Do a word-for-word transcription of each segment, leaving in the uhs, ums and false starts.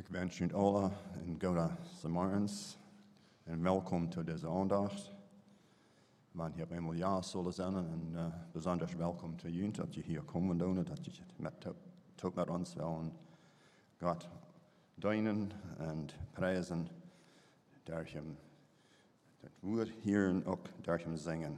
Ik wens u allen een goede morgens en welkom tot deze aandacht. Want je hebt eenmaal ja zullen zijn en uh, bijzonder welkom te jullie dat je hier komen doen, dat je met, tot met ons willen God dienen en prijzen, daar je het woord hier en ook daar je zingen.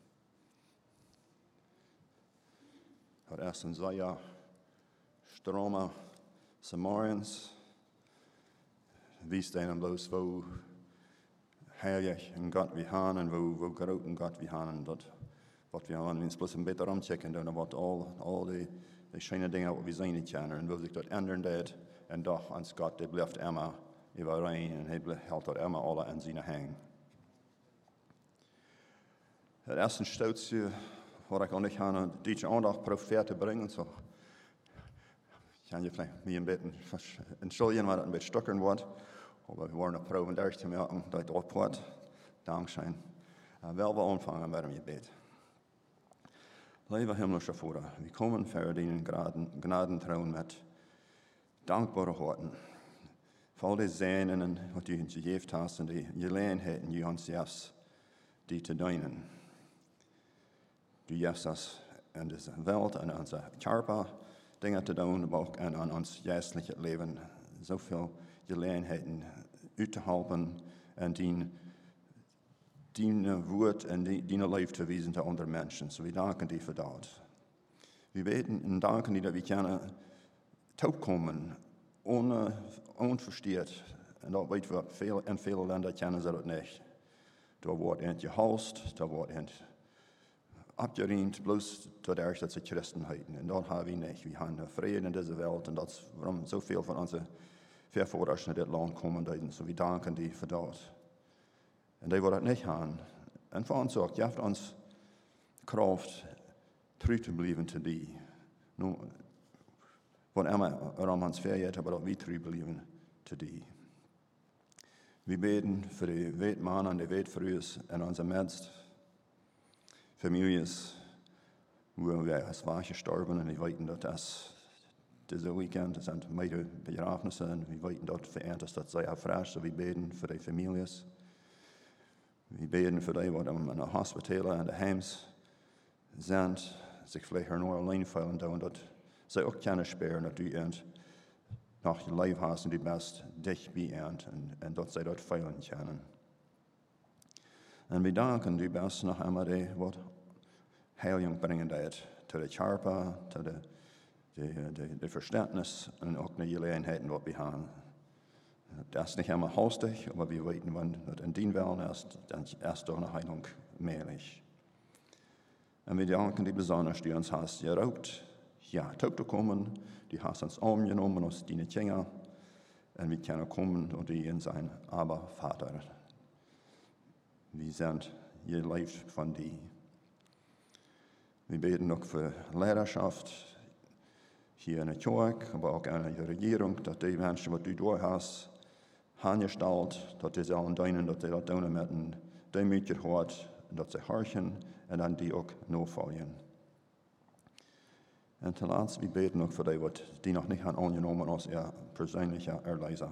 Het eerste zei ja, stromen Samariens, wie staan bloos wo heilig en God we gaan en wo, wo groot en God we gaan en dat wat we aan ons plus een beter omchecken dan wat al, al die, die schöne dingen wat we zijn niet kennen en wo zich dat ändern deed en doch ans God die blijft immer überein en hij hält dat immer alle aan zijn hang. Het eerste stootje wat ik aan ik aan deze aandacht probeer te brengen, zo kan je vielleicht mir ein bisschen entschuldigen, weil das ein bisschen stockern wird. Aber wir wollen noch proben, durch zu merken, dass das abhört. Dankeschön. Uh, wel, wir anfangen mit dem Gebet. Lieber himmlischer Vater, wir kommen vor deinen Gnadenthron mit dankbaren Worten. Für all die Sehnen, die du uns gegeben hast und die Gelegenheiten, die uns jetzt, die zu dienen. Du gibst uns in dieser Welt, in unserer Körper, Dinge te doen, maar ook aan ons geestelijk leven zoveel gelegenheden uit te helpen en die, die woord en die, die leven te wijzen te andere mensen. So, we danken die voor dat. We weten en danken die dat we kunnen toekomen, ohne, onversteerd. En dat weten we, veel, in vele landen kennen ze dat niet. Daar wordt het gehalst, daar wordt het abgeriend, bloos tot erg dat ze christenheden. En dat hebben we niet. We hebben vrede in deze wereld en dat is waarom zoveel van onze voorvaders naar dit land komen. So, so we danken die voor dat. En die willen het niet gaan. En voor ons ook, je hebt ons kracht terug te blijven te die. Nu, wat immer er om ons vergeet, maar dat we terug blijven te die. We beten voor de weetman en de weetvrouwen in onze midst. Families, wo wir als war gestorben und wir weten dat das diese Weekend das sind meine Begrafnisse und wir weten dat verehrt dass das sei erfrischt, so wir beten für die Families. Wir beten für die, die in den Hospitalen und Heims sind, sich vielleicht nur allein fühlen da und dat sie auch keine spüren, dass du und nach je Leben hast und du bist dich bei und und dat sie dort feilen können. En we danken u best nog einmal die wat heiling brengen deed. Tot de charpa, tot de, de, de, de verständnis en ook de gelegenheden wat we hebben. Dat is niet helemaal hastig, maar we weten wanneer het in dien wel is, dan is door een heiling möglich. En we danken die besonders, die ons hast geraubt, ja, toe te komen, die hast ons omgenomen, ons dienen Kinder, en we kunnen komen und die in zijn aber Vater. We zijn geleefd van die. We beten ook voor leiderschaft hier in de kerk, maar ook aan de regering, dat die mensen wat u door hast, aangesteld, dat die zullen dienen, dat die dat doen met een demutje hart, dat ze horchen en dan die ook navolgen. En ten laatste, we beten ook voor die wat die nog niet hebben aangenomen als er persoonlijke erleider.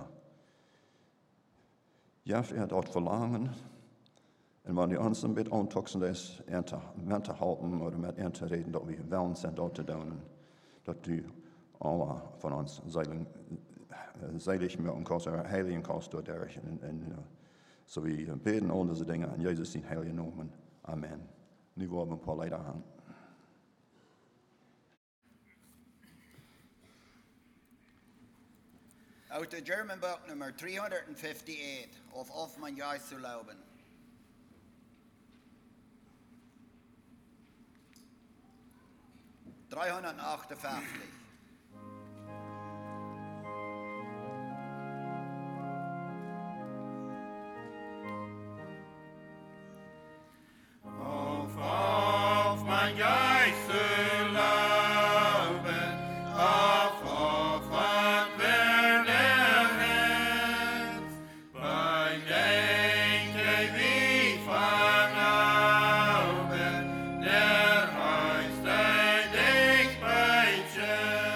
Ja, er dat verlangen. En wanneer ons een beetje aantoxen is, en te, met te helpen, of met in te reden, dat we wel zijn dat te doen, dat u alle van ons zeilig met elkaar heilig kost door derg. En, en uh, zo we bidden al deze dingen in Jezus zijn heilige namen. Amen. Nu worden we een paar leider aan. Uit de German book nummer driehonderdvijfenvijftig, of Of man juist zu lauben. driehonderdachtenvijftig. Of, of mein Geist zu lauben, of, of wat werde het, bei denke wie van Auben, der Heist dich beitje.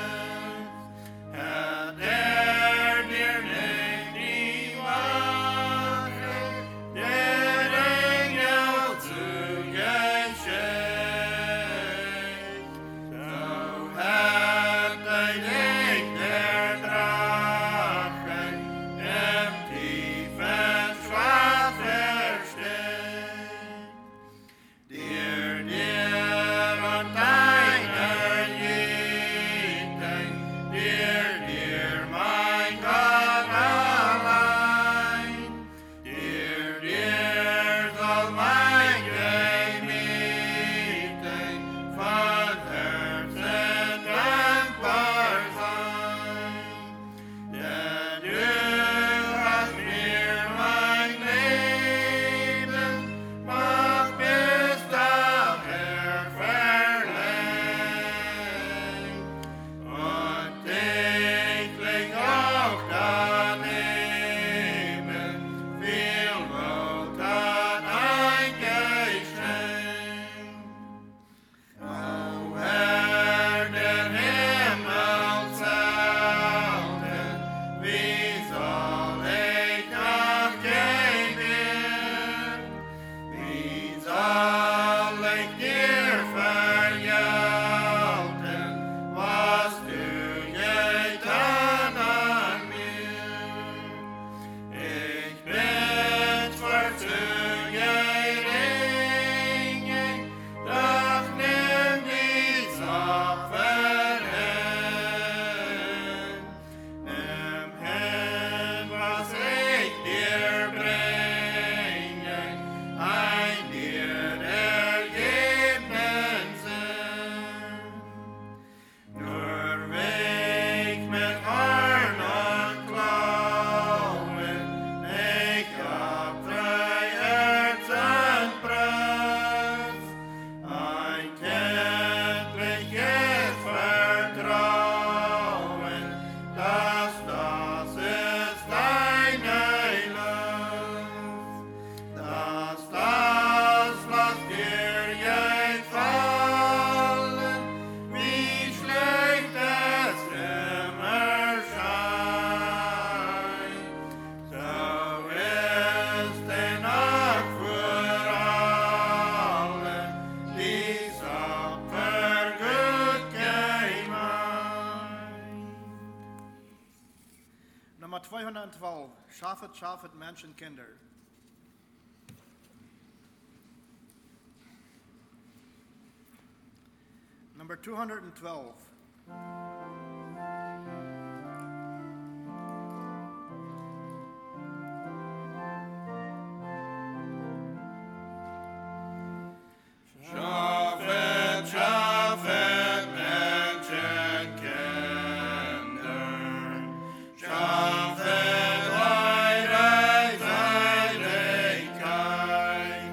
Nummer zweihundertzwölf, Schafet, Schafet, Menschen, Kinder. Number two hundred twelve. Schafet, Schafet, Menschen, Kinder. Schafet, eure Seligkeit.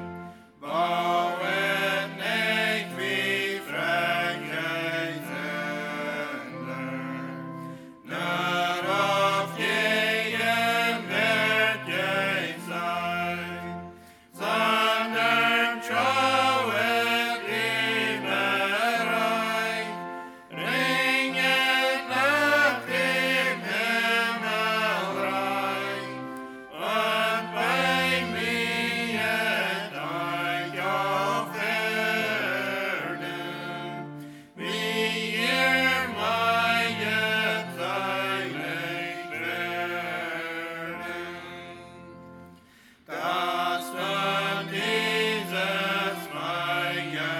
Bauet nicht wie freche Sünder. Nur auf jedem wird je sein, sondern schauet Lieberei, ringet nach dem Himmelreich, und bei mir euch auf Erden, wie ihr meiet seilig werden. Das wird dieses Meier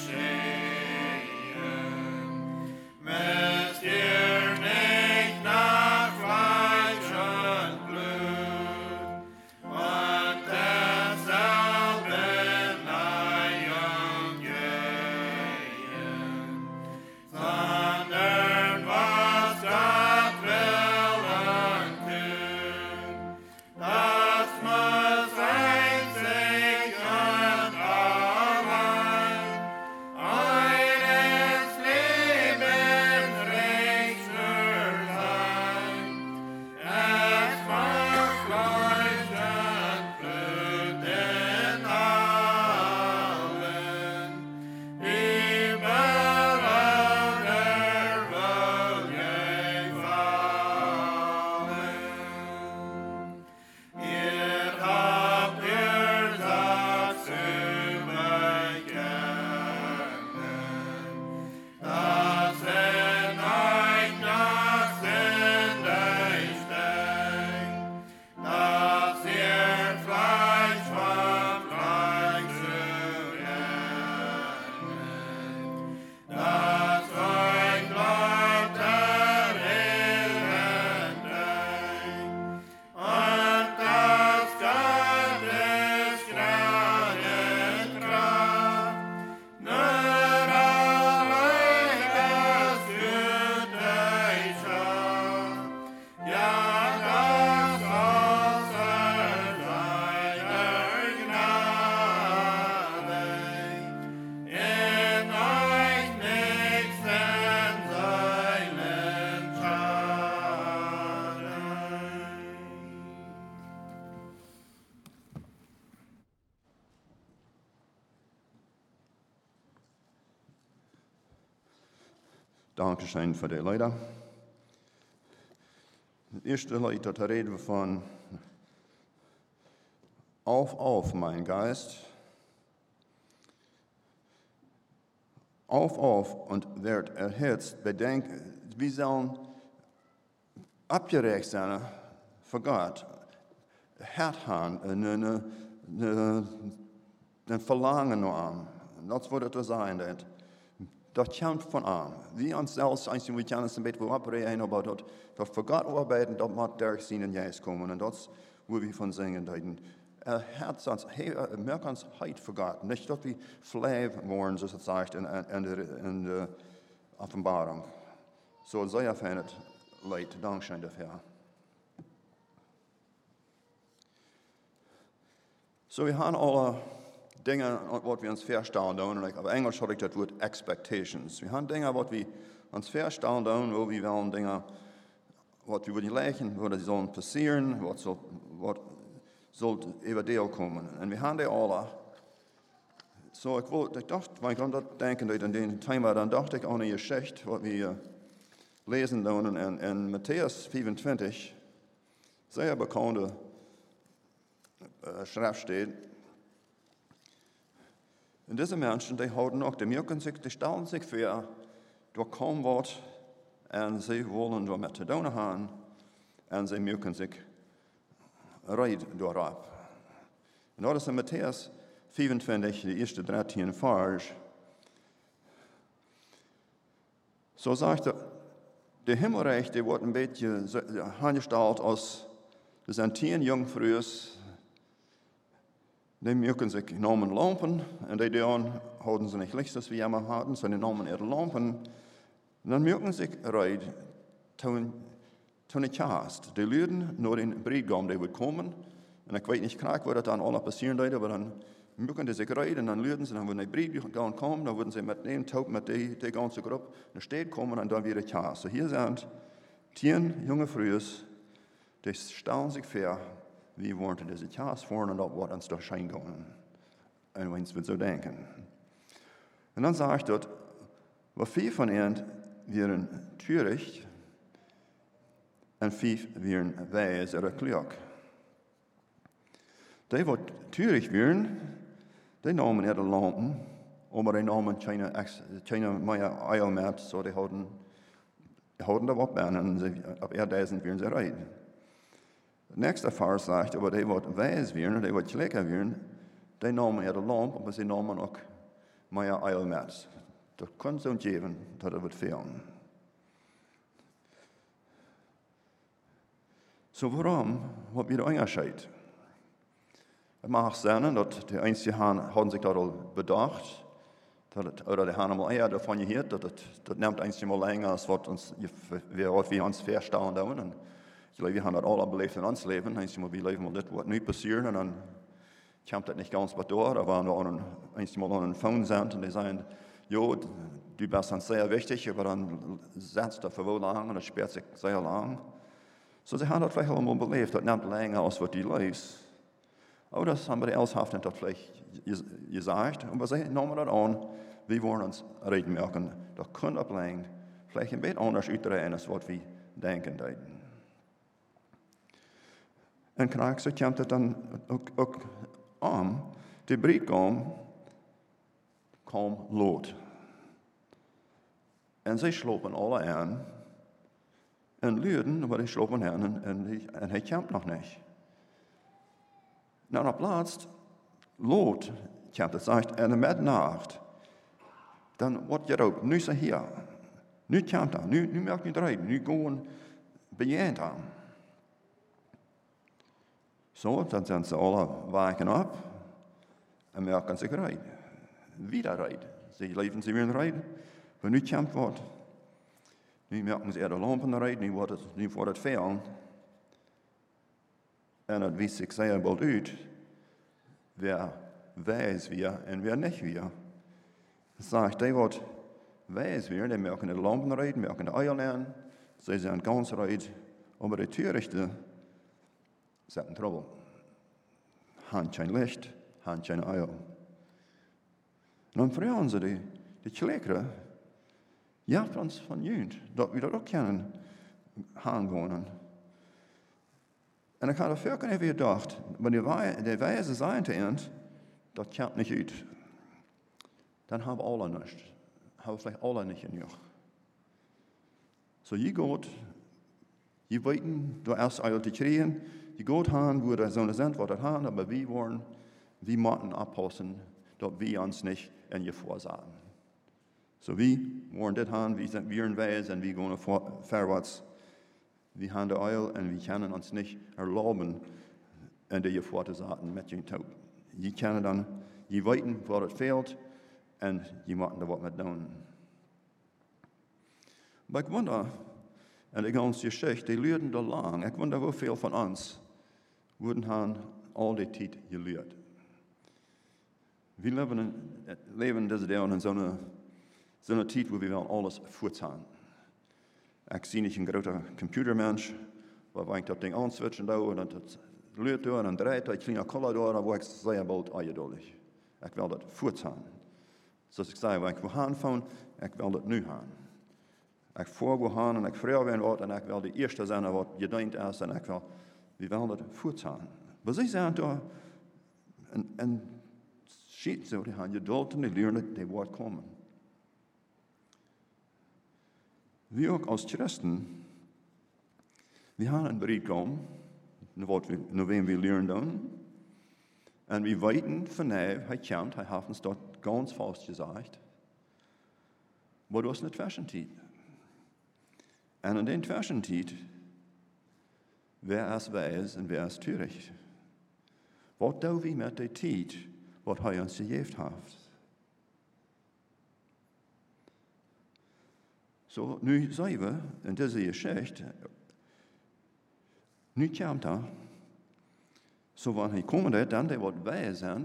geschehen. Müsst ihr nicht nach Fleisch und Blut und derselben Neigung gehen, sondern was Gott will und tun, das muss einzig und allein eures Lebens Richter sein. Es macht Fleisch und Blut in allen, überall der Welt gefallen. Ihr habt ihr Satz überkennen, dass in euch nach Sünde steckt, dass ihr Fleisch vom Fleisch zu essen, dass euch bleibt der Elend und das Gottes Gnadenkraft nur allein das Gute schafft. Ja, das außer seiner Gnade in euch nächsten seinen Schaden. Dankeschön für die Leute. Das erste Lied, da reden wir von Auf, auf, mein Geist. Auf, auf und wird erhitzt. Bedenk, wir sollen abgerecht sein für Gott. Hart haben, ein Verlangen nach ihm. Das wird es sein. Das. Dat komt van aan. We onszelf, als we kunnen een beetje opreden, maar dat, dat voor God arbeiden, dat moet daar zien en juist komen. En dat is waar we van zingen. Er hat uns, merk uns heute für Gott. Nicht, dass wir Fleisch worden, zoals het zegt in, in, de, in de Offenbarung. So sehr fein leid. Dankeschön dafür. So, wir haben alle Dinge, wat we ons verstellen doen. Op Engels had ik dat woord expectations. We hebben dingen wat we ons verstellen doen, waar we willen dingen wat we willen leggen, wat er zullen passeren, wat zal, wat zal over deel komen. En we hebben die alle. So, ik, wil, ik dacht, wanneer ik aan dat denken in den Thema, dan dacht ik aan een Geschichte, wat we uh, lezen doen in, in Matthäus vierundzwanzig, sehr bekannte uh, Schrift steht. Und diese Menschen, die houden auch, die merken sich, die stellen sich vor, da kommt was und sie wollen damit zu tun haben. en ze mögen zich reid doorop. En dat is in Matthäus vierentwintig, de eerste dertien vers. Zo zegt er, de Himmelreich, die wordt een beetje aangesteld als, er zijn tien jongvrouwen, die mögen zich nemen lampen, en die dan houden ze niet licht, als we jammer hadden, sondern nemen ihre lampen, en dan mögen zich reid toen, toen het kast. Die luiden naar den bruidegom, die wordt komen, en ik weet niet graag wat dan allemaal passieren deed, aber dan mögen die zich reid, en dan luiden ze, en wanneer de bruidegom komt, dan worden ze met een taub, met die, die ganze groep, naar stad komen, en dan weer het kast. So hier zijn tien jonge vrouwen, die stellen zich voor, wie worden deze kast vorn, en dat wordt ons door schijn gaan. En wens we zo denken. En dan zegt dat, wat vier van hen wären töricht, en vijf wären wijs oder klug. Die wat töricht wären, die namen ihre lampen, aber die namen keine, keine mehr Eil mehr, so die hadden, die hadden da wat bij, en sie, ab er dezen wären sie rein. Der nächste Vers sagt, aber die wat wijs wären, die wat klecker wären, die namen ihre lamp, aber sie namen auch mehr Eil mehr. Dat kon zo'n geven dat er wat fehlen. So waarom heb je de onderscheid? Het mag zijn dat de einste hadden zich dat al bedacht, dat het, oder de hadden al eher davon gehoord, dat het dat neemt einste mal länger als wat ons, wat we ons verstaan doen. En we hebben dat al beleefd in ons leven, einste mal we leven mal dit wat nu passiert, en dan komt dat niet ganz wat door. Da waren we aan einste mal aan een phone zijn, en die zeiden, jo, du bist dann sehr wichtig, aber dann setzt er für wohl lang und es sperrt sich sehr lang. So, sie haben das vielleicht auch mal belebt, das nimmt länger als was die leist. Aber das haben wir die Elshaften das vielleicht gesagt, aber sie nehmen das an, wir wollen uns reden merken, das könnte ablenken, vielleicht ein bisschen anders uitdrehen, als was wir denken. En krijg zo komt het dan ook, ook aan, de bruidegom kwam Lot. En zij slopen alle aan. En luiden, maar die slopen aan en, en, die, en hij komt nog niet. Nou, op laatst, Lot komt het, zegt, en de middernacht, dan wordt je ook, nu is hij hier. Nu komt hij, nu, nu merkt hij eruit, nu gewoon bejend aan. Zo, dan zijn ze alle waken op en merken zich eruit. Wieder rijden. Ze leven ze weer rijden. Maar nu komt wat. Nu merken ze er de lampen rijden, nu wordt het, nu wordt het veel. En het wijst zich zeer bald uit, wer wijs weer en wer niet weer. Zegt, die wat wijs weer, die merken de lampen rijden, merken de eieren. Ze zijn ganz rijden, maar de törichten zetten trouble. Han geen licht, han geen eier. En dan vragen ze die, die klekkeren, ja, ons van junt, dat we dat ook kunnen aangaan. En ik had er veel even gedacht, maar die wijze zijn te eind, dat komt niet uit. Dan hebben we alle niets. Hebben we vielleicht alle niet genoeg. So je gaat, je weet, du erst eier te krijgen, je gaat aan, wo de zonen zijn, wat het gaan, maar we worden, we moeten oppassen, dat we ons niet in je voorzaten. So we worden dit aan, we zijn weer een wijs en we gaan voorwaarts. We hebben de eil en we kunnen ons niet erlauben in de je voor te zaten met je touw. Je kan dan, je weten wat het veelt en je moet er wat mee doen. Maar ik wonder, en de ganze Geschichte, die leerden er lang, ik wonder hoeveel van ons worden han al die tijd geleerd. We leven in, leven deze dagen in zo'n zo'n tijd waar we wel alles voort hebben. Ik zie niet een grote computermens, waar ik dat ding aanswitchen doe, en dat leert door en draait, dat kleine koller door, en waar ik zeer bald eindelijk. Ik wil dat voort hebben. Zoals ik zei, waar ik wil gaan van, ik wil dat nu gaan. Ik voor wil gaan en ik vrij ben wat, en ik wil de eerste zijn wat je denkt is, en ik wil, we willen dat voort hebben. Maar zij zijn daar, en, en shit, zo, die gaan geduld en die leren, die wordt komen. We ook als christen, Wir haben een bruidgom, wat we, naar wem we leren doen. En we weten vanaf, hij komt, hij heeft ons dat ganz vast gezegd. Wat was een Zwischenzeit? En in den Zwischenzeit, wer is wijs en wer is töricht? Wat doen we met de tijd wat hij ons gegeven heeft? So, nu zijn we in deze geschichte, nu komt hij, so wanneer hij komt, dan die wat wij zijn,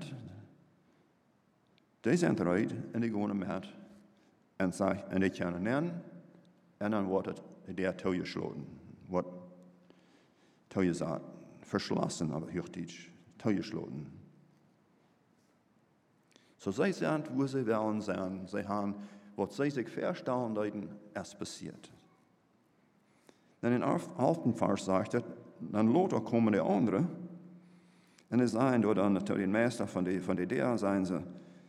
die zijn eruit en die gaan met en zeggen, en die kunnen nemen, en dan wordt het der toegesloten, wat toegezet, verschlossen, aber hochdeutsch, toegesloten. So zij zijn, wo sie willen zijn, zij haben, wat zij zich verstellen, dat es passiert. Dan in elften vers sagt het, dan later komen de anderen, en ze zijn door dan tot de meester van de, van de der, zijn ze,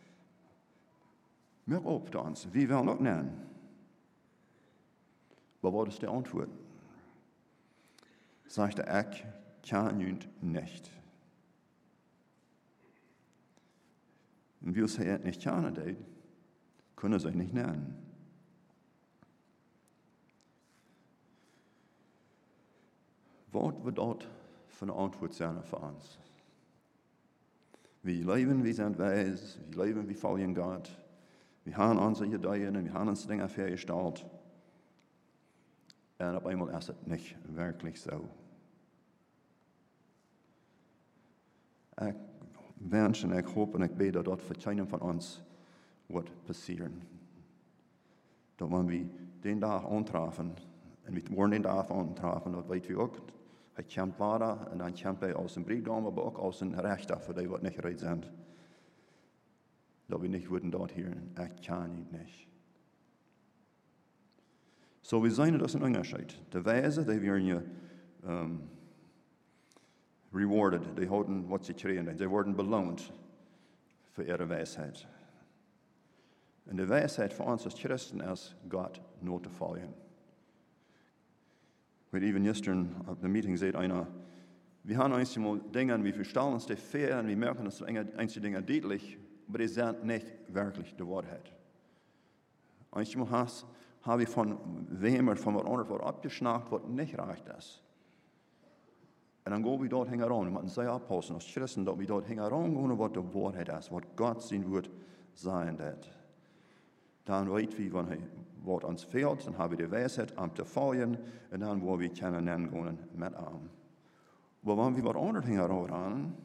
merk op dans, wie willen ook nemen? Maar wat is de antwoord? Zegt de ik, kan jullie niet. En wie ze het niet kunnen deed, kunnen ze niet nemen. Wat wordt dat voor een antwoord zijn voor ons? We leven, we zijn wijs, we leven, we volgen God. We hebben onze ideeën en we hebben onze dingen vergesteld. En op einmal is het niet werkelijk zo. Ik wens en ik hoop en ik bid dat dat voor keinem van ons wordt passeren. Dat wanneer we den dag aantreffen, en we worden den dag aantreffen, dat weten we ook. Hij komt vader en dan komt hij aus een bruidgom, maar ook aus een rechter voor die wat niet reed zijn. Dat we niet worden dort hier, ik kan niet niet. So we zijn dat een onderscheid. De wijze, die werden um, rewarded, die houden wat ze kregen, die worden beloond voor ihre wijsheid. En de wijsheid voor ons als christen is God nooit te volgen. Ik weet even gisteren op de meeting zei einer, we hebben einmal Dinge, we verstaan ons die fair en we merken uns einige Dinge deutlich, aber die sind nicht wirklich die Wahrheit. Einmal hast habe ich von wem oder von was anderes abgeschnackt, was nicht recht ist. Und dann gehen wir dort heran, und man sei abpassen, als Christen, dass wir dort heran gehen, was die Wahrheit ist, was Gott sein wird sein wird. Dann weit wir, wenn er was uns fehlt, dann haben wir die Weisheit, am zu folgen, und dann wollen wir können gehen mit ihm. Aber wenn wir was anderes heran,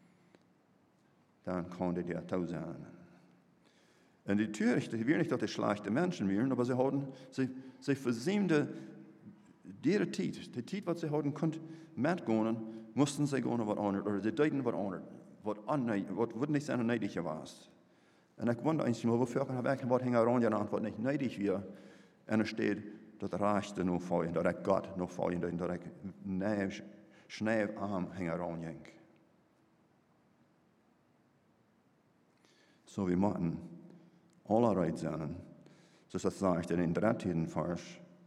dann kann der dir tau sein. Und die Törichten, die will nicht, dass die schlechte Menschen wären, aber sie hatten, sie, sie versäumten ihre Zeit, die Zeit, was sie hatten, konnten mitgehen, mussten sie gehen was anderes, oder sie deuten was anderes, was, was nicht seine Neidige war. Und ich wundere eigentlich nur, wofür kann ich was heran genannt, was nicht neidig wäre, und es steht, dass der Rechte noch fallen, dass ich Gott noch fallen, dass ich nicht schnell am heran ging. So, wir machen allerlei sein, so das sagt in den dreizehn Vers,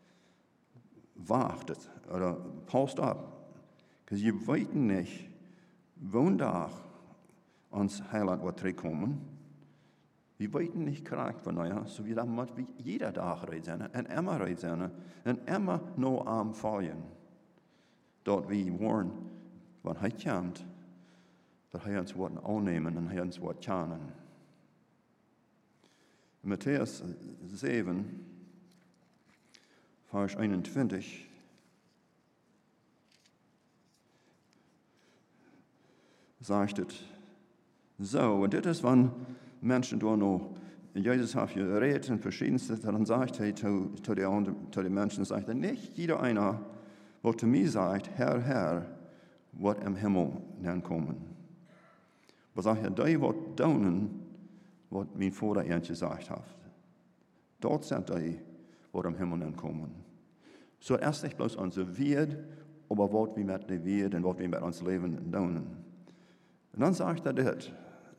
wartet oder passt ab, because je weet nicht, woensdag ans Heiland wird zurückkommen. Wir weten nicht krank von euch, so wie dann muss wie jeder Tag rein sein, und immer rein sein, und immer nur am Fallen. Dort wir wollen, wenn er kommt, dass er uns wird annehmen und er uns wird kennen. Matthäus sieben, Vers einundzwanzig. Sagt es so, und das ist, wenn Menschen da noch, Jesus hat geredet und verschiedenste, dann sagt er zu, zu, den, zu den Menschen, sagt er, nicht jeder einer, der zu mir sagt, Herr, Herr, wird im Himmel kommen. Aber sagt er, die wird tun, was mein Vater ihnen gesagt hat. Dort sind die, die im Himmel kommen. So erst nicht bloß unser Wird, aber was wir mit dem Wird und was wir mit uns Leben tun. Und dann sagt er das.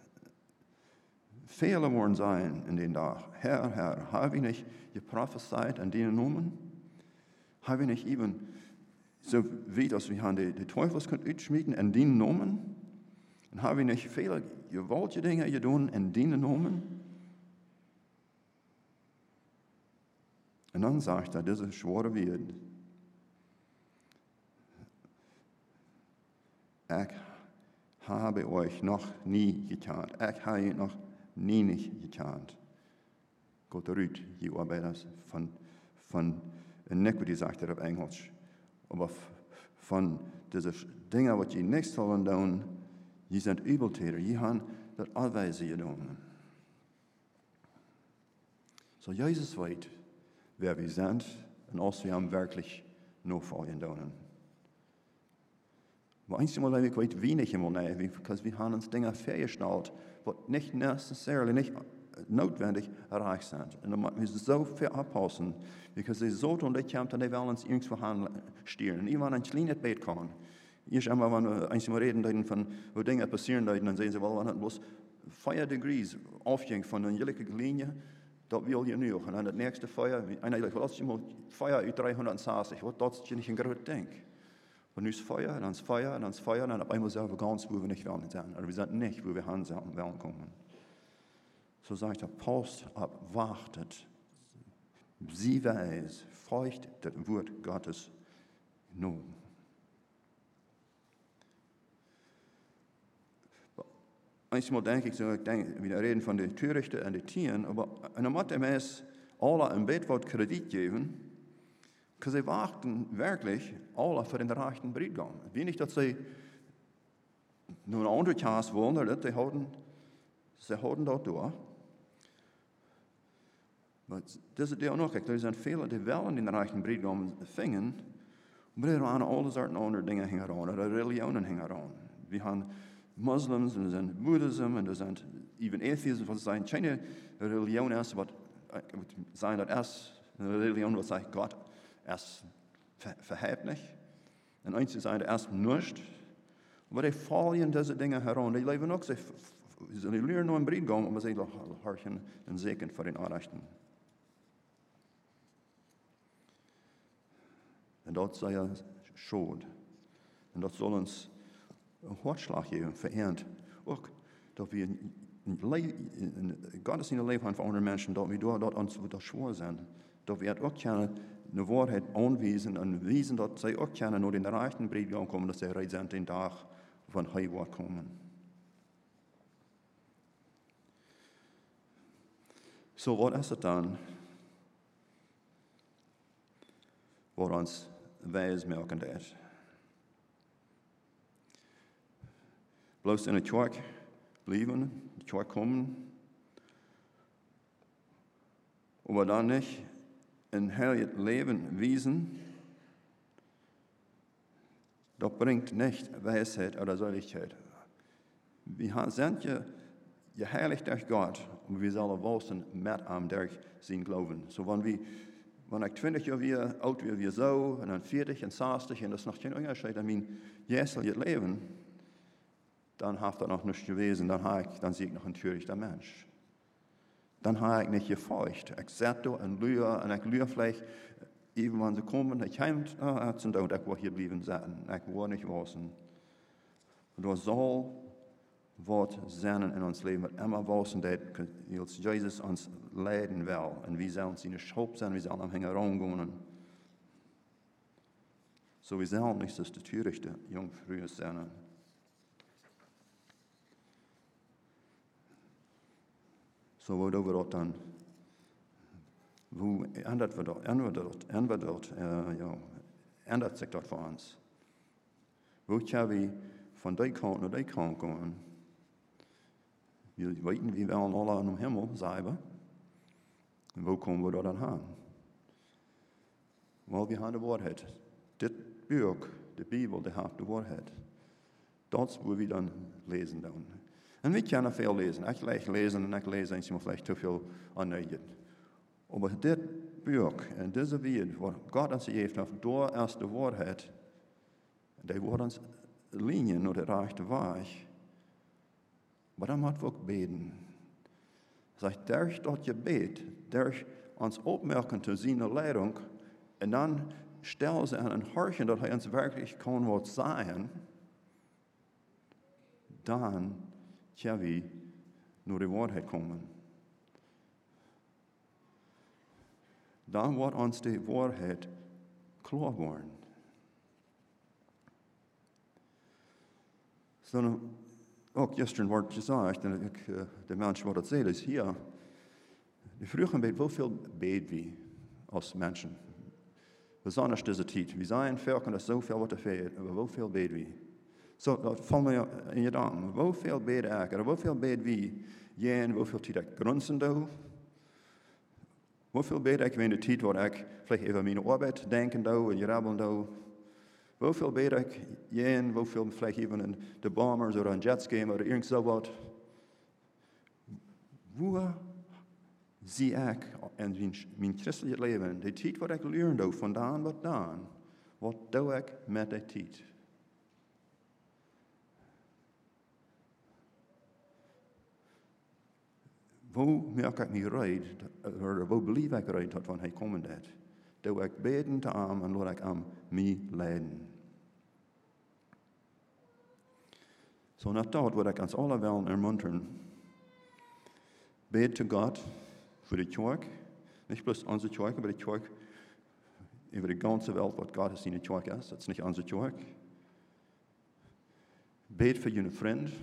Viele werden sein in den Tag. Herr, Herr, habe ich nicht geprophezeit an deinen Namen? Habe ich nicht eben so wie das wir haben die, die Teufels könnt utschmieden in den Namen, und habe ich nicht viele gewollte Dinge getan in den Namen. Und dann sagt er diese schwere Wort. Ich habe euch noch nie getan. Ich habe euch noch nie nicht getan. Gott rüht die Arbeiters von, von Iniquity, sagt er auf Englisch. Aber von diesen Dingen, was die nicht sollen tun, die sind Übeltäter. Die haben das allweise getan. So Jesus weiß, wer wir sind, und auch wir haben wirklich nur Folgen tun. Aber einmal ich weiß wenig immer mehr, weil wir haben uns Dinge vorgestellt, die nicht necessarily, nicht notwendig erreicht sind. Und dann müssen wir so viel abpassen, weil sie so tun, die kommen, die wollen uns irgendwo stehlen. Und ich will ein kleines Bett kommen. Ich einmal, wenn wir einmal reden von, wo Dinge passieren, dann sehen sie, well, wenn es bloß vier Degrees aufging von einer jährlichen Linie, das will je nu. En dan het nächste Feuer, einer sagt, was ist Feuer über dreihundertsechzig, was das ist nicht ein großes Ding. Und nu ist Feuer, und dann ist Feuer, und dann ist Feuer, und dann auf einmal sind wir ganz, wo wir nicht werden sein. Also wir sind nicht, wo wir hin werden kommen. So sagt der Post ab, wartet, sie weiß, feucht das Wort Gottes nun. Manchmal denke ich so, ich denke, wir reden von den Törichten und den Tieren, aber dann muss man es alle ein Bettwort Kredit geben, weil sie warten wirklich alle für den reichen Bräutigam. Wie nicht, dass sie nur eine andere Chance wollen, oder sie halten, sie halten dort durch. Aber das ist ja auch noch, da sind viele, die wollen den reichen Bräutigam finden, aber die haben alle Sorten andere Dinge hängen oder Religionen hängen. Wir haben Muslims und sind Buddhism und sind even Atheism, was sein keine Religion ist, aber sein das eine Religion, was sagt Gott erst verhält nicht. Und eins ist ein erst nicht. Aber die fallen diese Dinge heran. Die leben auch, sie lernen nur im Bräutigam, aber sie horchen den Segen für den Anrechten. Und dort sei er schuld. Und dort soll uns ein Hartschlag geben, verehrt. Auch, dass wir in Gottes Leben haben für andere Menschen, dass wir dort uns wieder schwor sind. Dass wir auch gerne eine Wahrheit anwiesen und wiesen, dass sie auch gerne nur den reichen Bräutigam kommen, dass sie bereit sind, den Tag von Heimat kommen. So, was ist es dann, was uns weis merken das? Bloß in der Kirche bleiben, die Kirche kommen, aber dann nicht ein herrliches Leben wiesen, das bringt nicht Weisheit oder Seligkeit. Wir sind ja geheiligt durch Gott und wir sollen wachsen mit ihm durch sein Glauben. So, wenn wir, wenn ich zwanzig Jahre wir, alt wie wir so, und dann vierzig und sechzig, und das ist noch kein Unterschied, ich meine, jetzt soll ihr Leben, dann hat er noch nichts gewesen, dann, ich, dann sehe ich noch ein törichter Mensch. Dann habe ich nicht gefeucht. Ich setze und lüge, und ich lüge vielleicht, eben wenn sie kommen, ich heim, ah, und ich will hier bleiben sitzen, ich will nicht wissen. Und das soll was sein in uns Leben, was immer wissen, dass Jesus uns leiden will, und wir sollen seine Schub sein, wir sollen am Hänger rumgehen. So, wir sollen nicht das der törichte Jungfrühe sein. So, wo wir dort dann, wo ändert wir dort, ändert wir dort, ändert wir dort, äh, ja, ändert sich dort für uns? Wo können wir von der Kant nach der Kant gehen? Wir wissen, wir wollen alle an dem Himmel sein. Und wo kommen wir dort dann hin? Weil wir haben die Wahrheit. Das Buch, die Bibel, die hat die Wahrheit. Das, wo wir dann lesen dann. Und wir können viel lesen. Ich lese lesen und ich lese manchmal vielleicht zu viel annähen. Aber das Buch und diese Welt, was Gott uns gegeben hat, da ist die Wahrheit, die wird uns Linien oder rechte Weg. Aber dann muss wir auch beten. Sagt, durch das Gebet, durch uns aufmerken zu seiner Leitung, und dann stellen sie an ein Horchen, dass er uns wirklich kann was sagen, dann können wir nur die Wahrheit kommen. Dann wird uns die Wahrheit klar worden. Sondern auch gestern wurde gesagt, und ich, der Mensch, der das sieht, ist hier, die früher bet, wofür beten wir als Menschen? Besonders diese Zeit. Wir sagen, Völker, das ist so viel, was er fehlt, aber wofür beten wir? So, das fällt mir in Gedanken. Wofür beten ich, oder wofür beten wir? Jen, wofür Zeit ich grunzen da? Wofür bete ich, wenn die Zeit, wo ich vielleicht über meine Arbeit denken da und grabbeln da? Wofür bete ich, jen, wofür vielleicht even in de Bombers oder ein Jetski oder irgend so was? Wo zie ik in mijn, mijn christelijk leven, de tijd wat ik leer doe, vandaan wat dan, wat doe ik met die tijd? Wo merk ik me rijdt, of wo believe ik rijdt dat van hij komen dat? Doe ik beden te aan en laat ik aan mij leiden. Zo so, naar dat wat ik ons alle willen ermunteren. Bid to God für die Kirche, nicht bloß unsere Kirche, aber die Kirche über die ganze Welt, was Gott ist in der Kirche ist, das ist nicht unsere Kirche. Bet für deine Freunde,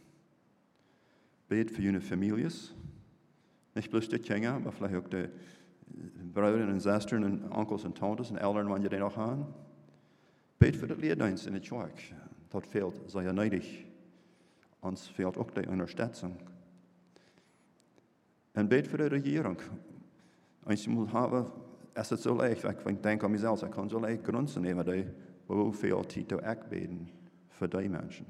bet für deine Families, nicht bloß die Kinder, aber vielleicht auch die Brüder und Schwestern und Onkels und Tantes und Eltern, wenn ihr die noch haben. Bet für die Lehrdienste in der Kirche, dort fehlt sehr neidig, uns fehlt auch die Unterstützung. En bid voor de regering. Als je moet hebben, is het zo leicht. Ik denk aan mezelf, ik kan zo leicht grunzen nemen, die, hoeveel tijd doe ik bidden voor die mensen.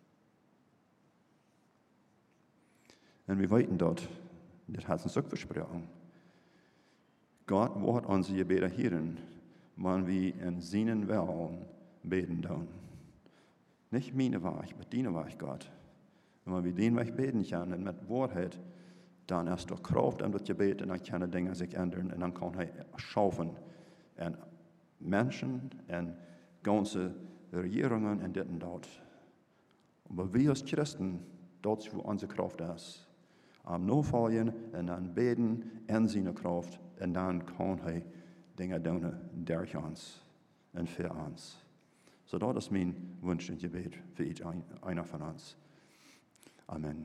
En we weten dat, dat heeft ons ook versproken. God wordt onze gebeden heren, maar we in zijn wil beden doen. Niet mijn weg, maar dien weg, God. En wanneer we den weg beden gaan en met waarheid, dan is er kracht in dat gebed en dan kunnen dingen zich ändern en dan kan hij schaffen. En mensen en ganze regeringen en dit en dat. Maar we als Christen, dat is waar onze kracht is. Am navolgen en dan beden in zijn kracht en dan kan hij dingen doen door ons en voor ons. So dat is mijn wens en gebed voor each einer van ons. Amen.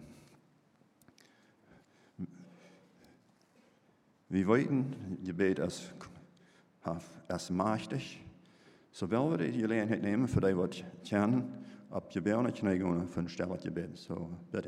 Wir weten, gebed is, is machtig. So willen we die gelegenheid nemen voor die wat kennen, op je benen knijgen voor een stel gebed. So, bitte.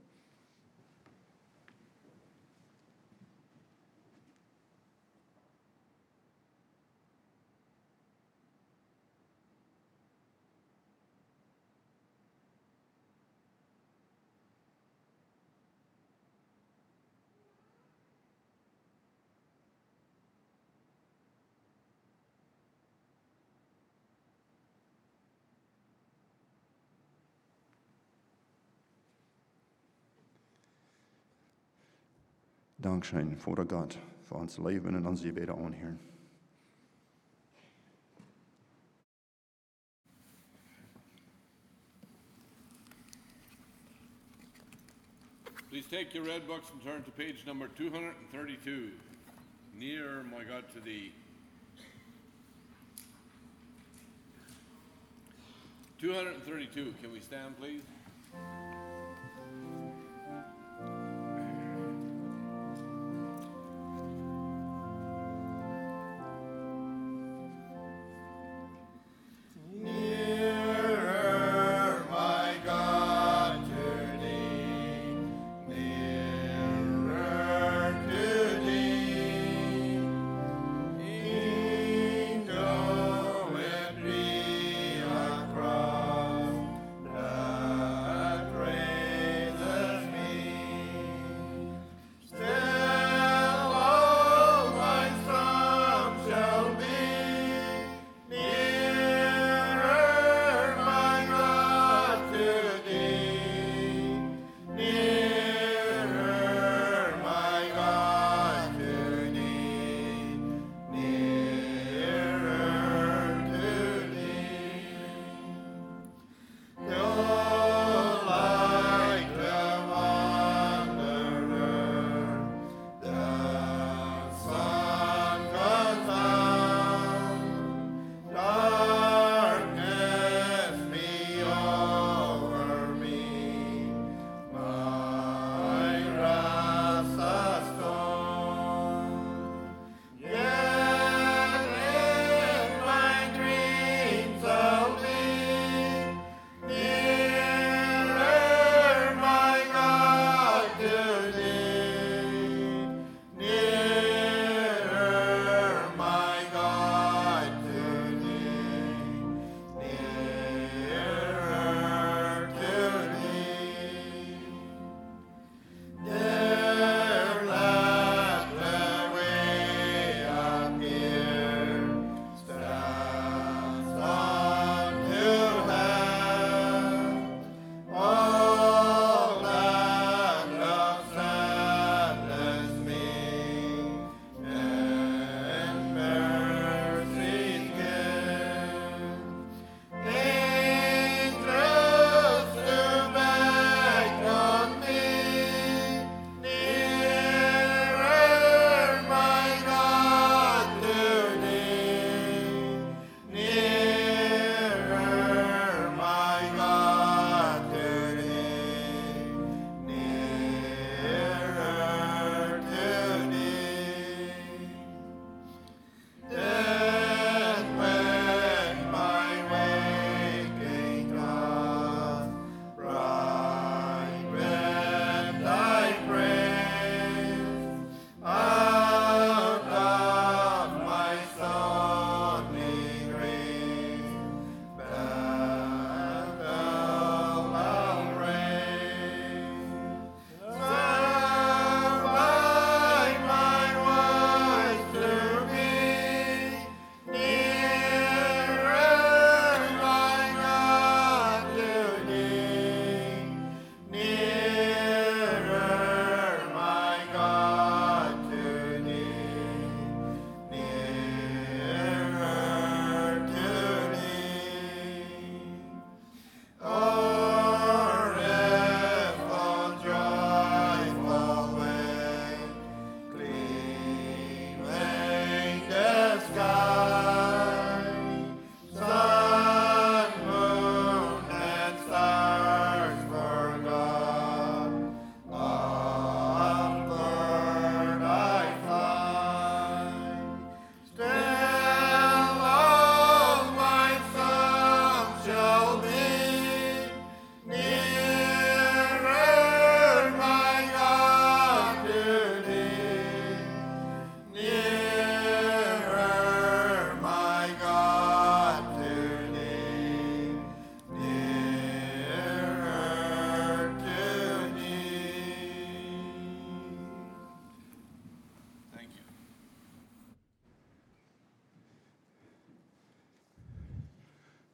Dankzij voor God, voor ons leven en onze gebeden aanheren. Please take your red books and turn to page number two hundred thirty-two. Near, my God, to thee. two hundred thirty-two. Can we stand, please? Across the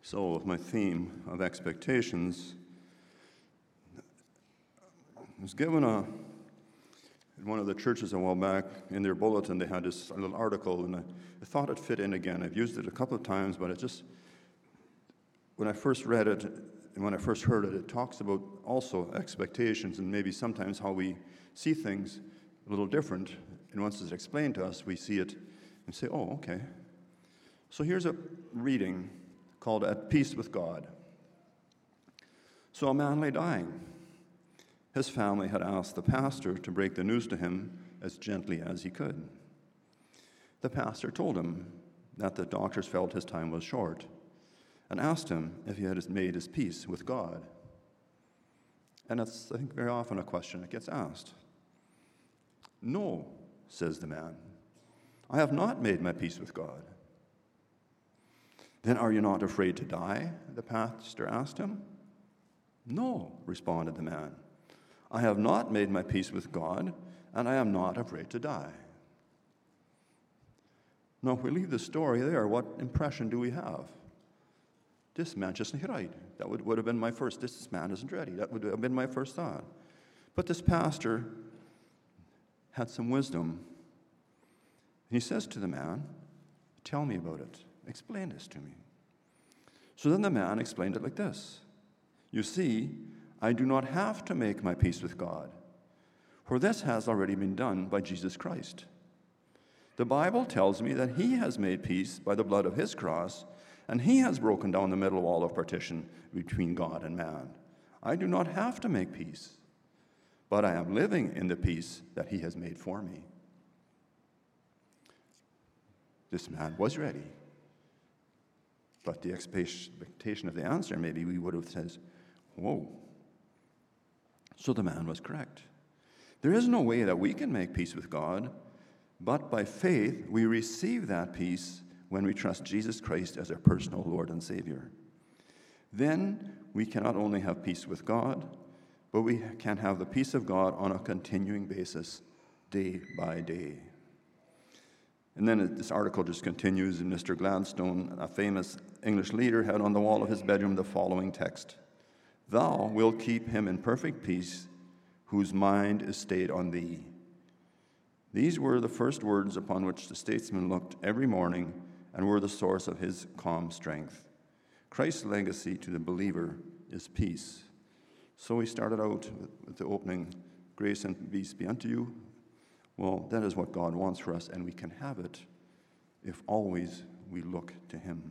So, with my theme of expectations, I was given a, in one of the churches a while back, in their bulletin, they had this little article, and I, I thought it fit in again. I've used it a couple of times, but it just, when I first read it, and when I first heard it, it talks about also expectations and maybe sometimes how we see things a little different. And once it's explained to us, we see it and say, oh, okay. So here's a reading called At Peace with God. So a man lay dying. His family had asked the pastor to break the news to him as gently as he could. The pastor told him that the doctors felt his time was short and asked him if he had made his peace with God. And that's, I think, very often a question that gets asked. No, says the man, I have not made my peace with God. Then are you not afraid to die? The pastor asked him. No, responded the man. I have not made my peace with God, and I am not afraid to die. Now, if we leave the story there, what impression do we have? This man just isn't right. That would, would have been my first, this man isn't ready. That would have been my first thought. But this pastor had some wisdom. And he says to the man, tell me about it. Explain this to me. So then the man explained it like this. You see, I do not have to make my peace with God, for this has already been done by Jesus Christ. The Bible tells me that he has made peace by the blood of his cross, and he has broken down the middle wall of partition between God and man. I do not have to make peace, but I am living in the peace that he has made for me. This man was ready. But the expectation of the answer, maybe we would have said, whoa. So the man was correct. There is no way that we can make peace with God, but by faith we receive that peace when we trust Jesus Christ as our personal Lord and Savior. Then we can not only have peace with God, but we can have the peace of God on a continuing basis, day by day. And then this article just continues, and Mister Gladstone, a famous English leader, had on the wall of his bedroom the following text: Thou wilt keep him in perfect peace, whose mind is stayed on thee. These were the first words upon which the statesman looked every morning and were the source of his calm strength. Christ's legacy to the believer is peace. So we started out with the opening, grace and peace be unto you. Well, that is what God wants for us, and we can have it if always we look to him.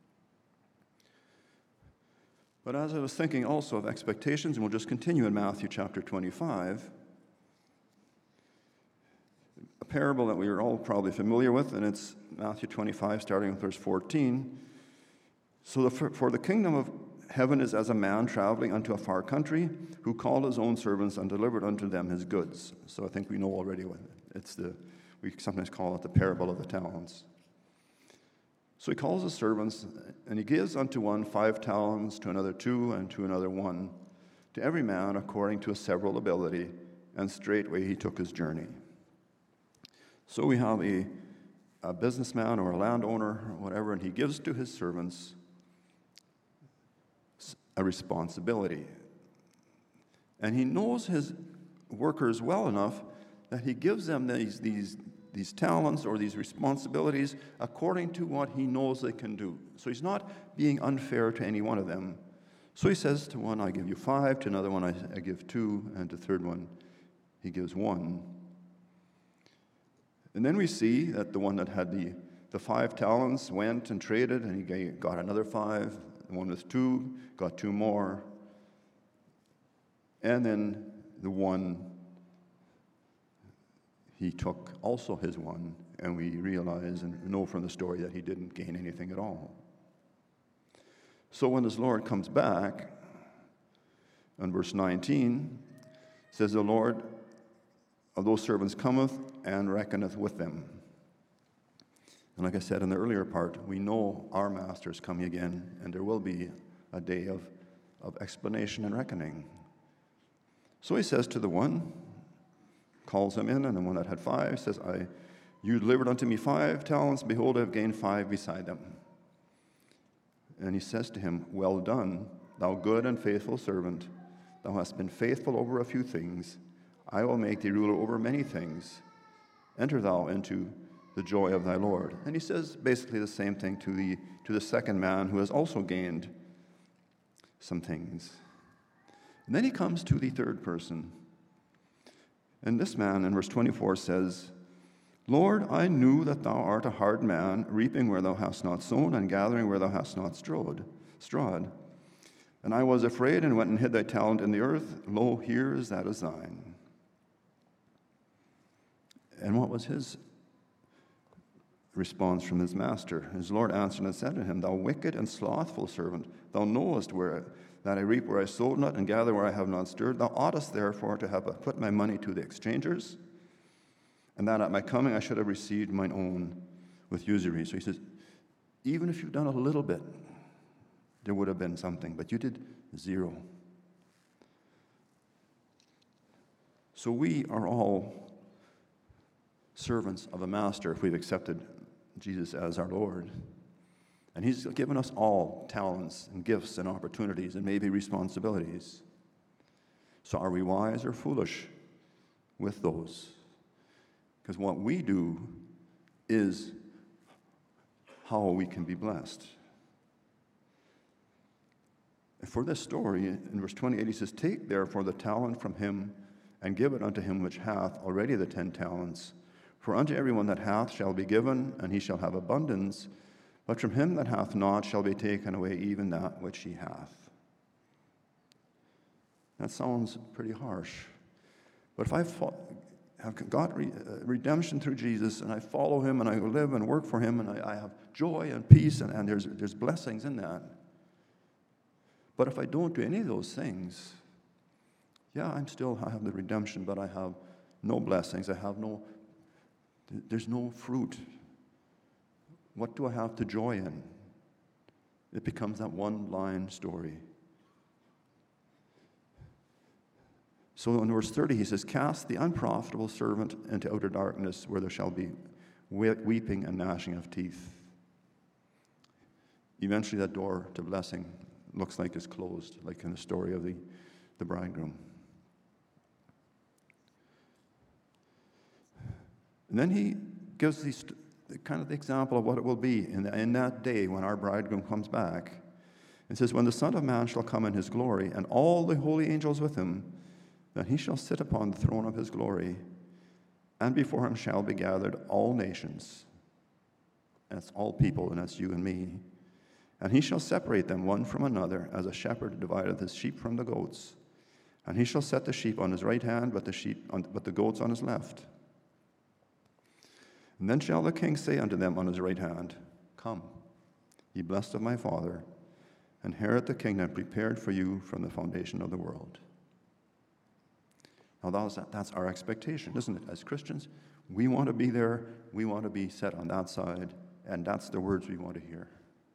But as I was thinking also of expectations, and we'll just continue in Matthew chapter twenty-five, a parable that we are all probably familiar with, and it's Matthew twenty-five, starting with verse fourteen. So the, for the kingdom of heaven is as a man traveling unto a far country, who called his own servants and delivered unto them his goods. So I think we know already what it's the, we sometimes call it the parable of the talents. So he calls his servants, and he gives unto one five talents, to another two, and to another one, to every man according to his several ability, and straightway he took his journey. So we have a, a businessman or a landowner or whatever, and he gives to his servants a responsibility. And he knows his workers well enough that he gives them these, these, these talents or these responsibilities according to what he knows they can do. So he's not being unfair to any one of them. So he says to one, I give you five, to another one, I, I give two, and to the third one, he gives one. And then we see that the one that had the, the five talents went and traded, and he got another five. The one with two got two more. And then the one, he took also his one, and we realize and know from the story that he didn't gain anything at all. So when his Lord comes back, in verse nineteen, says, the Lord of those servants cometh and reckoneth with them. And like I said in the earlier part, we know our master is coming again, and there will be a day of, of explanation and reckoning. So he says to the one, calls him in, and the one that had five says, I, you delivered unto me five talents, behold, I have gained five beside them. And he says to him, "Well done, thou good and faithful servant. Thou hast been faithful over a few things. I will make thee ruler over many things. Enter thou into the joy of thy Lord." And he says basically the same thing to the, to the second man who has also gained some things. And then he comes to the third person. And this man in verse twenty-four says, "Lord, I knew that thou art a hard man, reaping where thou hast not sown, and gathering where thou hast not strawed. strawed. And I was afraid, and went and hid thy talent in the earth. Lo, here is that is thine." And what was his response from his master? His Lord answered and said to him, "Thou wicked and slothful servant, thou knowest where that I reap where I sowed not, and gather where I have not stirred. Thou oughtest therefore to have put my money to the exchangers, and that at my coming I should have received mine own with usury." So he says, even if you've done a little bit, there would have been something, but you did zero. So we are all servants of a master if we've accepted Jesus as our Lord. And he's given us all talents and gifts and opportunities and maybe responsibilities. So are we wise or foolish with those? Because what we do is how we can be blessed. And for this story, in verse twenty-eight, he says, "Take therefore the talent from him, and give it unto him which hath already the ten talents. For unto everyone that hath shall be given, and he shall have abundance. But from him that hath not shall be taken away even that which he hath." That sounds pretty harsh. But if I fo- have got re- uh, redemption through Jesus, and I follow him, and I live and work for him, and I, I have joy and peace, and, and there's, there's blessings in that. But if I don't do any of those things, yeah, I'm still, I have the redemption, but I have no blessings. I have no, there's no fruit. What do I have to joy in? It becomes that one-line story. So in verse thirty, he says, "Cast the unprofitable servant into outer darkness, where there shall be weeping and gnashing of teeth." Eventually that door to blessing looks like it's closed, like in the story of the, the bridegroom. And then he gives these kind of the example of what it will be in, the, in that day when our bridegroom comes back. It says, "When the Son of Man shall come in his glory, and all the holy angels with him, then he shall sit upon the throne of his glory, and before him shall be gathered all nations." That's all people, and that's you and me. "And he shall separate them one from another, as a shepherd divideth his sheep from the goats. And he shall set the sheep on his right hand, but the sheep on, but the goats on his left. And then shall the king say unto them on his right hand, Come, ye blessed of my Father, inherit the kingdom prepared for you from the foundation of the world." Now that's, that's our expectation, isn't it? As Christians, we want to be there, we want to be set on that side, and that's the words we want to hear.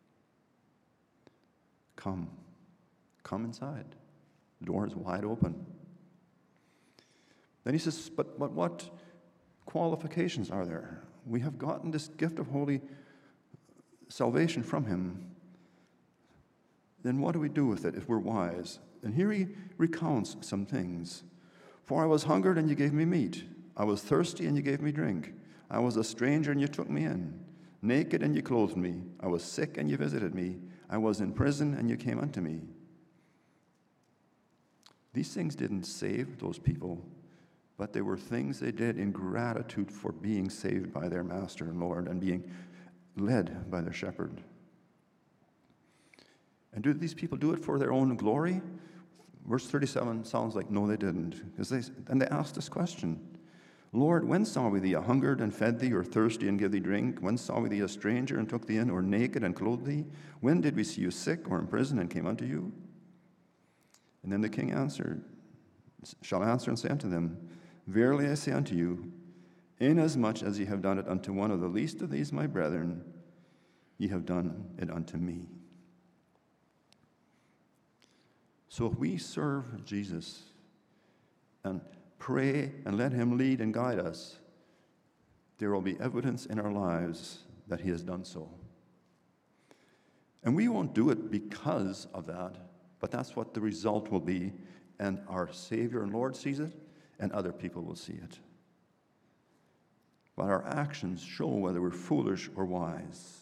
Come, come inside. The door is wide open. Then he says, but, but what qualifications are there? We have gotten this gift of holy salvation from him. Then what do we do with it if we're wise? And here he recounts some things. "For I was hungered, and you gave me meat. I was thirsty, and you gave me drink. I was a stranger, and you took me in. Naked, and you clothed me. I was sick, and you visited me. I was in prison, and you came unto me." These things didn't save those people, but they were things they did in gratitude for being saved by their master and Lord and being led by their shepherd. And do these people do it for their own glory? Verse thirty-seven sounds like, no, they didn't. Because they, and they asked this question, "Lord, when saw we thee a hungered and fed thee, or thirsty and gave thee drink? When saw we thee a stranger and took thee in, or naked and clothed thee? When did we see you sick or in prison and came unto you?" And then the king answered, shall answer and say unto them, "Verily I say unto you, inasmuch as ye have done it unto one of the least of these my brethren, ye have done it unto me." So if we serve Jesus and pray and let him lead and guide us, there will be evidence in our lives that he has done so. And we won't do it because of that, but that's what the result will be. And our Savior and Lord sees it, and other people will see it. But our actions show whether we're foolish or wise.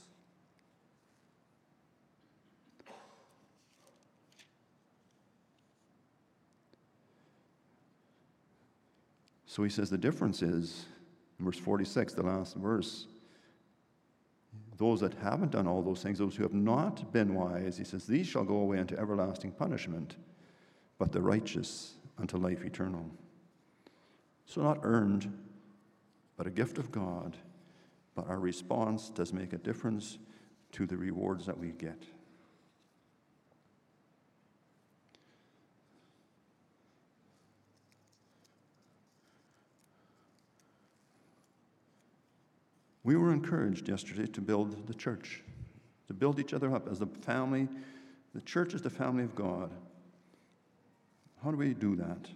So he says the difference is, in verse forty-six, the last verse, those that haven't done all those things, those who have not been wise, he says, these shall go away into everlasting punishment, but the righteous unto life eternal. So not earned, but a gift of God, but our response does make a difference to the rewards that we get. We were encouraged yesterday to build the church, to build each other up as a family. The church is the family of God. How do we do that?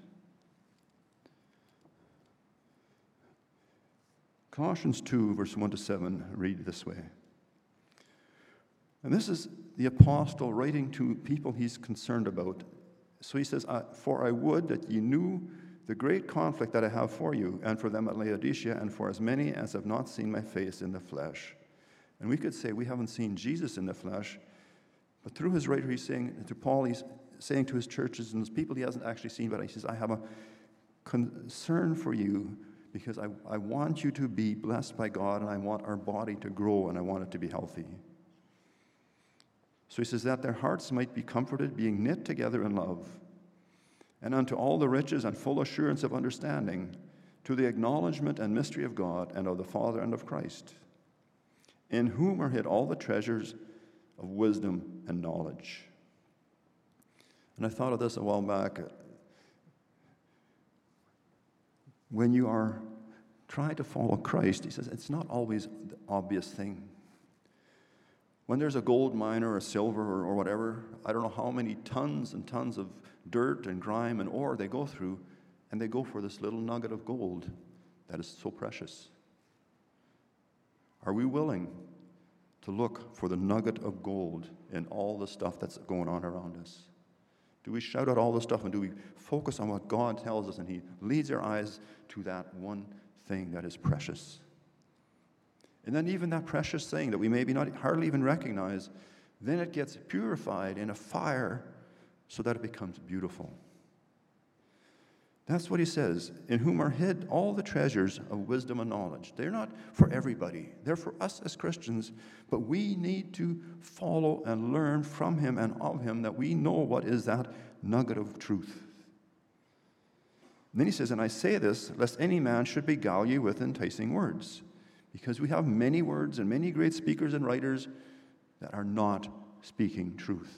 Colossians two, verse one to seven, read this way. And this is the apostle writing to people he's concerned about. So he says, For I would that ye knew the great conflict that I have for you, and for them at Laodicea, and for as many as have not seen my face in the flesh. And we could say we haven't seen Jesus in the flesh, but through his writer, he's saying to Paul, he's saying to his churches and his people he hasn't actually seen, but he says, I have a concern for you because I, I want you to be blessed by God, and I want our body to grow, and I want it to be healthy. So he says that their hearts might be comforted, being knit together in love, and unto all the riches and full assurance of understanding, to the acknowledgement and mystery of God and of the Father and of Christ, in whom are hid all the treasures of wisdom and knowledge. And I thought of this a while back. When you are trying to follow Christ, he says, it's not always the obvious thing. When there's a gold mine or a silver or, or whatever, I don't know how many tons and tons of dirt and grime and ore they go through, and they go for this little nugget of gold that is so precious. Are we willing to look for the nugget of gold in all the stuff that's going on around us? Do we shout out all the stuff, and do we focus on what God tells us, and he leads our eyes to that one thing that is precious? And then even that precious thing that we maybe not hardly even recognize, then it gets purified in a fire so that it becomes beautiful. That's what he says, in whom are hid all the treasures of wisdom and knowledge. They're not for everybody. They're for us as Christians, but we need to follow and learn from him and of him that we know what is that nugget of truth. And then he says, and I say this, lest any man should beguile you with enticing words, because we have many words and many great speakers and writers that are not speaking truth.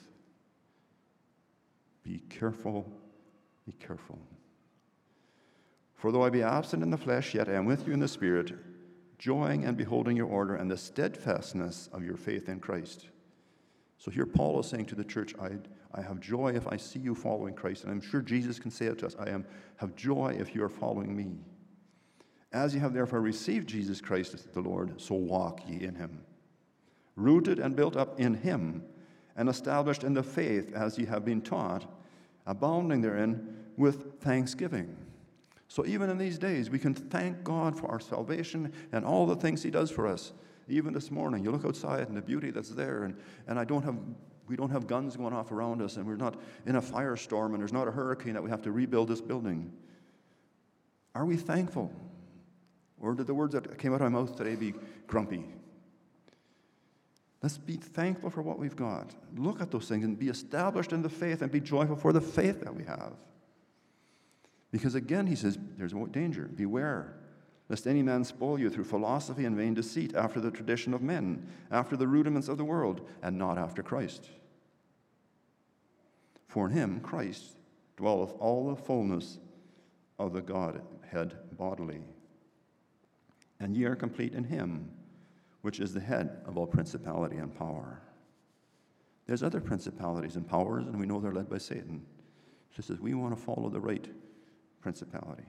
Be careful, be careful. For though I be absent in the flesh, yet I am with you in the Spirit, joying and beholding your order and the steadfastness of your faith in Christ. So here Paul is saying to the church, I, I have joy if I see you following Christ. And I'm sure Jesus can say it to us, I am have joy if you are following me. As you have therefore received Jesus Christ as the Lord, so walk ye in him. Rooted and built up in him, and established in the faith as ye have been taught, abounding therein with thanksgiving. So even in these days, we can thank God for our salvation and all the things he does for us. Even this morning, you look outside and the beauty that's there, and, and I don't have, we don't have guns going off around us, and we're not in a firestorm, and there's not a hurricane that we have to rebuild this building. Are we thankful? Or did the words that came out of my mouth today be grumpy? Let's be thankful for what we've got. Look at those things and be established in the faith and be joyful for the faith that we have. Because again, he says, there's danger. Beware, lest any man spoil you through philosophy and vain deceit, after the tradition of men, after the rudiments of the world, and not after Christ. For in him, Christ, dwelleth all the fullness of the Godhead bodily. And ye are complete in him, which is the head of all principality and power. There's other principalities and powers, and we know they're led by Satan. Just as we want to follow the right principality.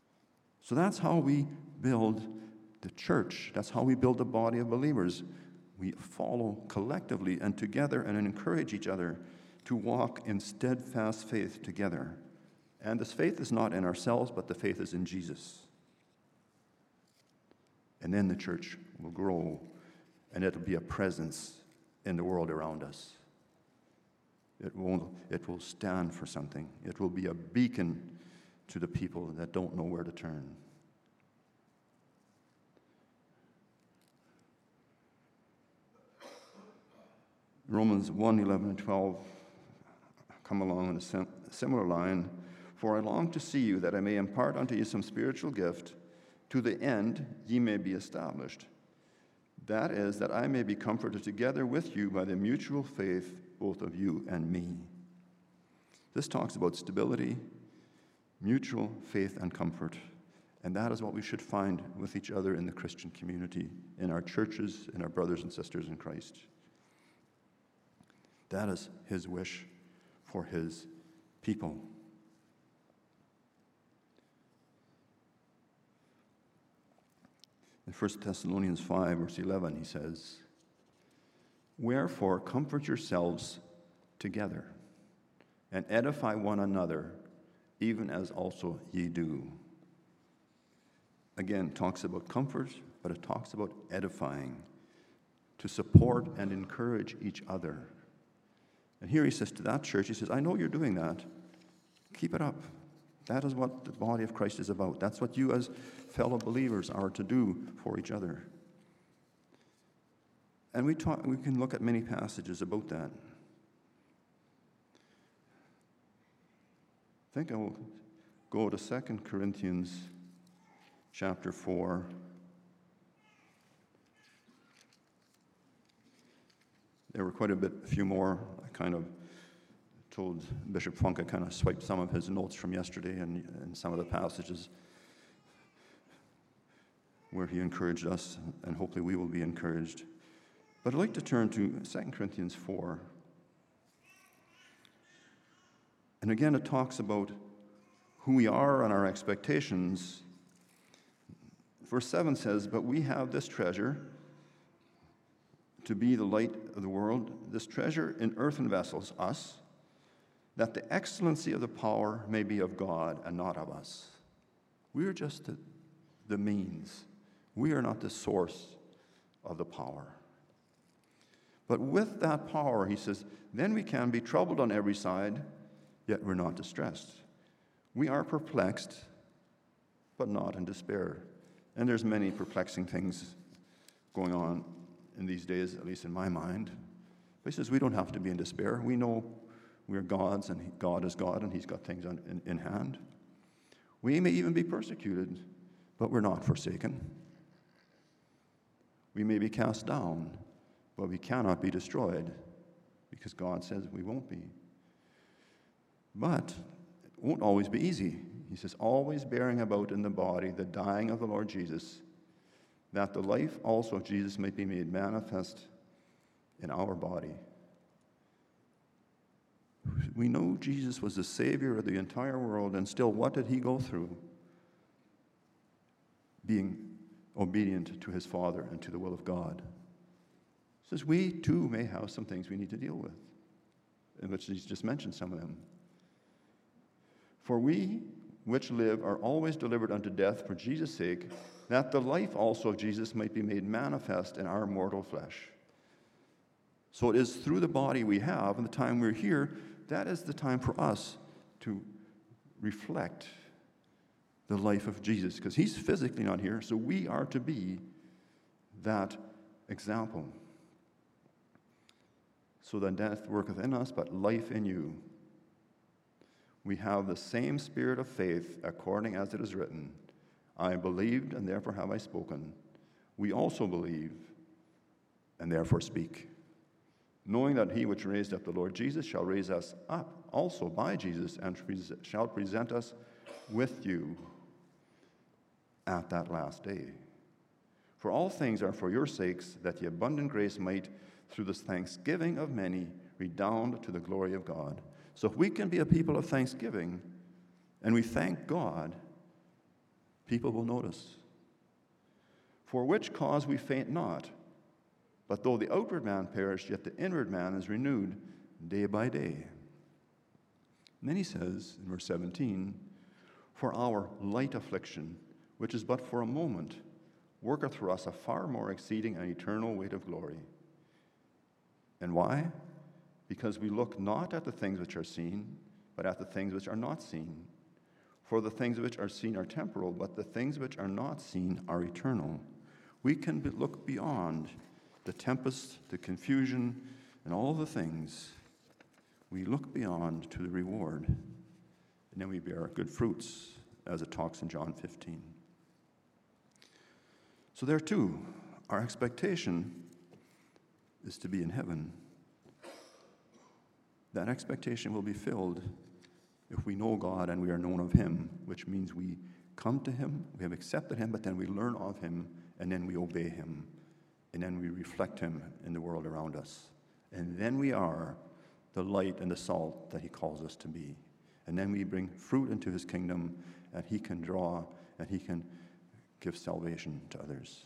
So that's how we build the church. That's how we build the body of believers. we follow collectively and together and encourage each other to walk in steadfast faith together. And this faith is not in ourselves, but the faith is in Jesus. And then the church will grow, and it'll be a presence in the world around us. It will, it will stand for something. It will be a beacon to the people that don't know where to turn. Romans one, eleven, and twelve come along in a sim- similar line. For I long to see you, that I may impart unto you some spiritual gift, to the end ye may be established. That is, that I may be comforted together with you by the mutual faith, both of you and me. This talks about stability, mutual faith, and comfort. And that is what we should find with each other in the Christian community, in our churches, in our brothers and sisters in Christ. That is his wish for his people. In First Thessalonians five, verse eleven, he says, wherefore comfort yourselves together, and edify one another, even as also ye do. Again, talks about comfort, but it talks about edifying, to support and encourage each other. And here he says to that church, he says, I know you're doing that. Keep it up. That is what the body of Christ is about. That's what you as fellow believers are to do for each other. And we talk, we can look at many passages about that. I think I will go to Second Corinthians chapter four. There were quite a bit, a few more. I kind of told Bishop Funk I kind of swiped some of his notes from yesterday and, and some of the passages where he encouraged us, and hopefully we will be encouraged. But I'd like to turn to Second Corinthians four. And again, it talks about who we are and our expectations. Verse seven says, but we have this treasure to be the light of the world, this treasure in earthen vessels, us, that the excellency of the power may be of God and not of us. We are just the, the means. We are not the source of the power. But with that power, he says, then we can be troubled on every side, yet we're not distressed. We are perplexed, but not in despair. And there's many perplexing things going on in these days, at least in my mind. But he says we don't have to be in despair. We know we're God's, and God is God, and he's got things on, in, in hand. We may even be persecuted, but we're not forsaken. We may be cast down, but we cannot be destroyed, because God says we won't be. But it won't always be easy. He says, always bearing about in the body the dying of the Lord Jesus, that the life also of Jesus might be made manifest in our body. We know Jesus was the Savior of the entire world, and still, what did he go through? Being obedient to his Father and to the will of God. He says we too may have some things we need to deal with, in which he's just mentioned some of them. For we which live are always delivered unto death for Jesus' sake, that the life also of Jesus might be made manifest in our mortal flesh. So it is through the body we have, and the time we're here, that is the time for us to reflect the life of Jesus, because he's physically not here, so we are to be that example. So then death worketh in us, but life in you. We have the same spirit of faith, according as it is written, I believed, and therefore have I spoken. We also believe, and therefore speak, knowing that he which raised up the Lord Jesus shall raise us up also by Jesus, and shall present us with you at that last day. For all things are for your sakes, that the abundant grace might, through this thanksgiving of many, redound to the glory of God. So if we can be a people of thanksgiving, and we thank God, people will notice. For which cause we faint not, But though the outward man perish, yet the inward man is renewed day by day. And then he says in verse seventeen, for our light affliction, which is but for a moment, worketh for us a far more exceeding and eternal weight of glory. And why? Because we look not at the things which are seen, but at the things which are not seen. For the things which are seen are temporal, but the things which are not seen are eternal. We can be- look beyond the tempest, the confusion, and all the things. We look beyond to the reward, and then we bear good fruits, as it talks in John fifteen. So there too, our expectation is to be in heaven. That expectation will be filled if we know God and we are known of him, which means we come to him, we have accepted him, but then we learn of him, and then we obey him, and then we reflect him in the world around us. And then we are the light and the salt that he calls us to be. And then we bring fruit into his kingdom, and he can draw, and he can give salvation to others.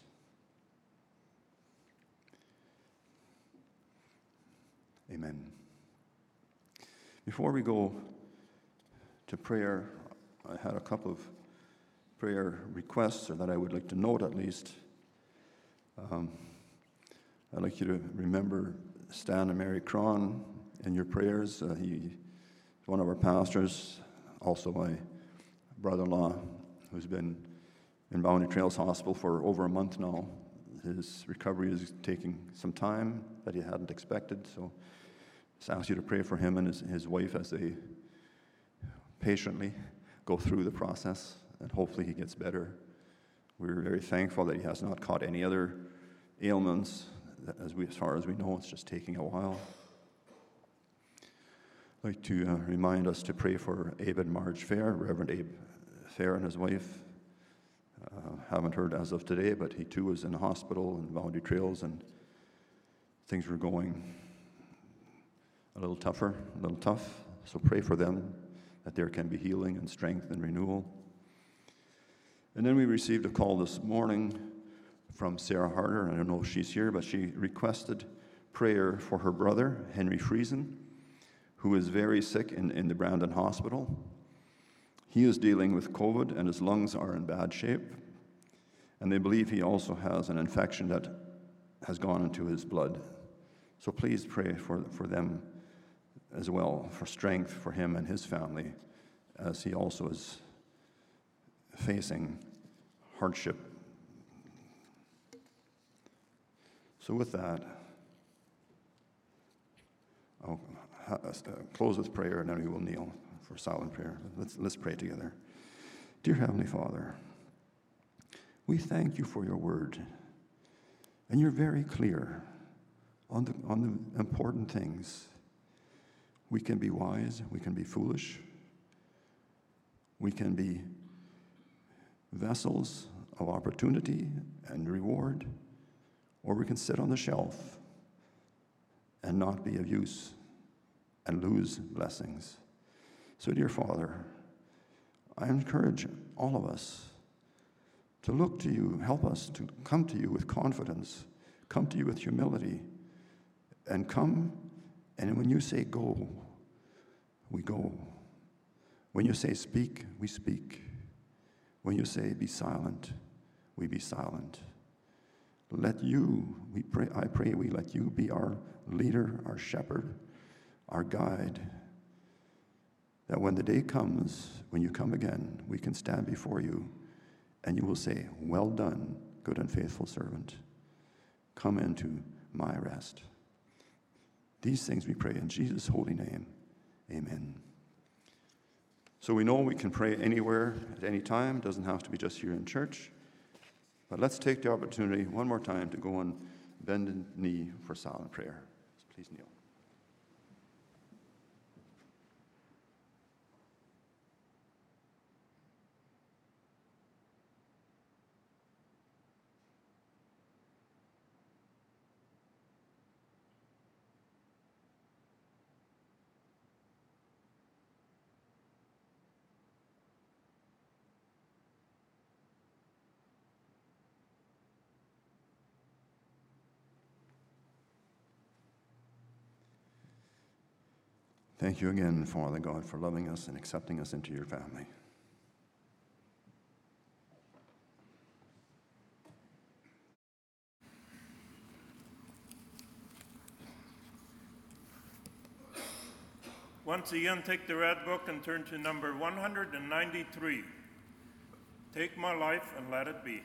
Amen. Before we go to prayer, I had a couple of prayer requests, or that I would like to note at least. Um, I'd like you to remember Stan and Mary Cron in your prayers. Uh, he is one of our pastors, also my brother-in-law, who's been in Boundary Trails Hospital for over a month now. His recovery is taking some time that he hadn't expected, so just ask you to pray for him and his, his wife as they patiently go through the process, and hopefully he gets better. We're very thankful that he has not caught any other ailments. As, we, as far as we know, it's just taking a while. I'd like to uh, remind us to pray for Abe and Marge Fair, Reverend Abe Fair and his wife. Uh, haven't heard as of today, but he too was in the hospital in Boundary Trails, and things were going a little tougher, a little tough. So pray for them, that there can be healing and strength and renewal. And then we received a call this morning from Sarah Harder. I don't know if she's here, but she requested prayer for her brother, Henry Friesen, who is very sick in, in the Brandon Hospital. He is dealing with COVID, and his lungs are in bad shape. And they believe he also has an infection that has gone into his blood. So please pray for, for them as well, for strength for him and his family, as he also is facing hardship. So with that, I'll ha- uh, close with prayer, and then we will kneel for silent prayer. Let's, let's pray together. Dear Heavenly Father, we thank you for your word, and you're very clear on the, on the important things. We can be wise, we can be foolish, we can be vessels of opportunity and reward, or we can sit on the shelf and not be of use and lose blessings. So, dear Father, I encourage all of us to look to you, help us to come to you with confidence, come to you with humility, and come, and when you say go, we go. When you say speak, we speak. When you say be silent, we be silent. Let you, we pray, I pray we let you be our leader, our shepherd, our guide, that when the day comes, when you come again, we can stand before you, and you will say, well done, good and faithful servant. Come into my rest. These things we pray in Jesus' holy name. Amen. So we know we can pray anywhere at any time. It doesn't have to be just here in church. But let's take the opportunity one more time to go and bend the knee for silent prayer. Please kneel. Thank you again, Father God, for loving us and accepting us into your family. Once again, take the red book and turn to number one hundred ninety-three. Take my life and let it be.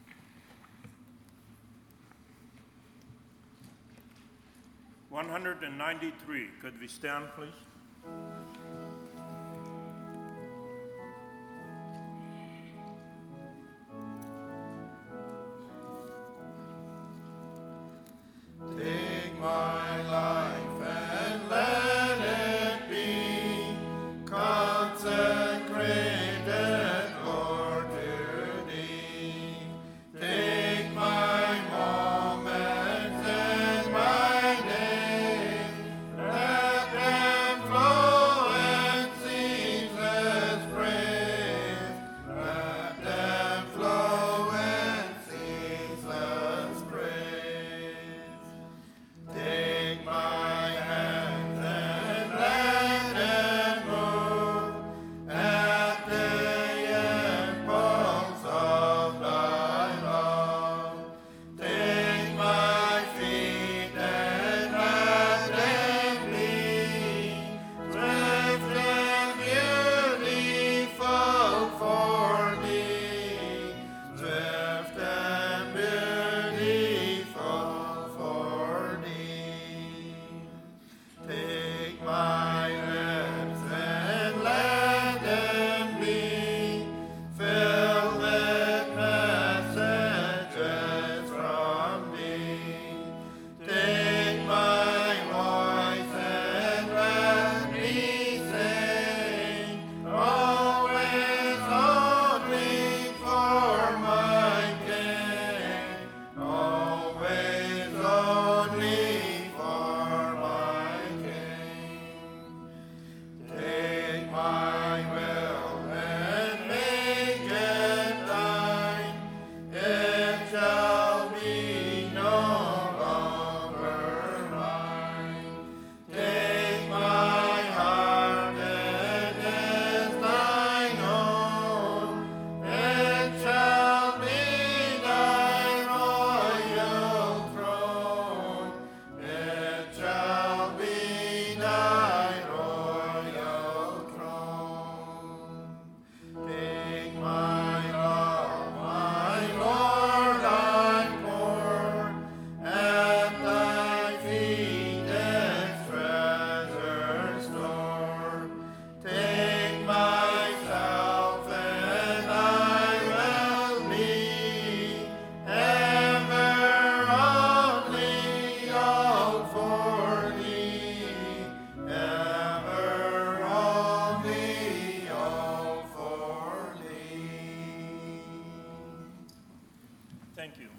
one hundred ninety-three. Could we stand, please? Take my life and let it be consecrated, Lord, to Thee. Take my moments and my days, let them flow in ceaseless praise. Let them flow in ceaseless praise. Take my hands and let them move at the impulse of Thy love. Take my feet and let them be swift and beautiful for Thee, swift and beautiful for Thee. Take my lips and let them be filled with messages from Thee. Take my voice and let me sing, always only for my King, always only for my King. Take my will and make it Thine, it shall be no longer mine. Take my heart, it is Thine own, it shall be Thy royal throne, it shall be Thy royal throne. Take my love, my Lord, I pour at Thy feet its treasure store. Take myself and I will be ever only all for Thee, ever only all for Thee. Thank you.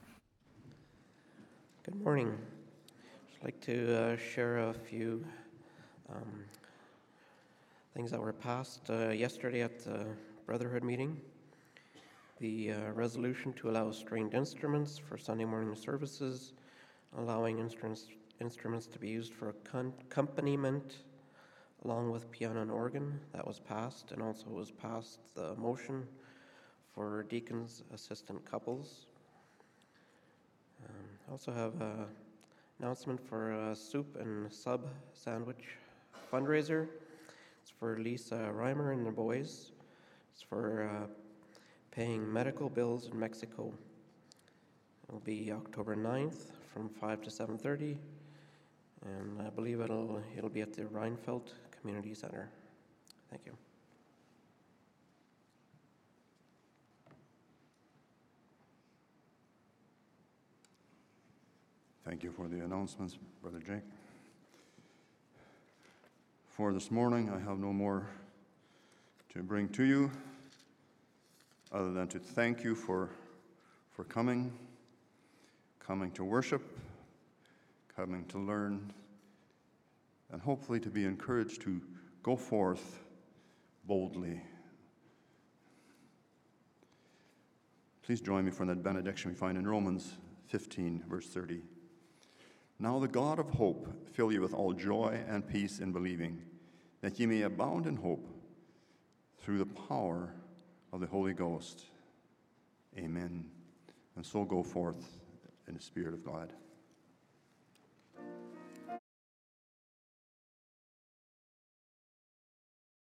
Good morning. Just like to uh, share a few um, things that were passed uh, yesterday at the Brotherhood meeting. The uh, resolution to allow stringed instruments for Sunday morning services, allowing instruments instruments to be used for accom- accompaniment along with piano and organ, that was passed, and also was passed the motion for deacons assistant couples. Um, I also have an announcement for a soup and sub sandwich fundraiser. It's for Lisa Reimer and the boys. It's for uh, paying medical bills in Mexico. It'll be October ninth from five to seven thirty, and I believe it'll it'll be at the Reinfeldt Community Center. Thank you. Thank you for the announcements, Brother Jake. For this morning, I have no more to bring to you other than to thank you for, for coming, coming to worship, coming to learn, and hopefully to be encouraged to go forth boldly. Please join me for that benediction we find in Romans fifteen, verse thirty. Now the God of hope fill you with all joy and peace in believing, that ye may abound in hope through the power of the Holy Ghost. Amen. And so go forth in the Spirit of God.